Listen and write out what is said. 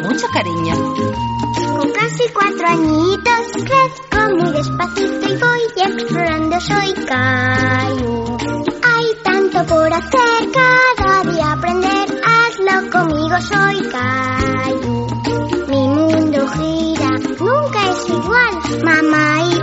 mucho cariño. Con casi 4 añitos crezco muy despacito y voy explorando, soy Caillou. Hay tanto por hacer, cada día aprender, hazlo conmigo, soy Caillou. Mi mundo gira, nunca es igual, mamá y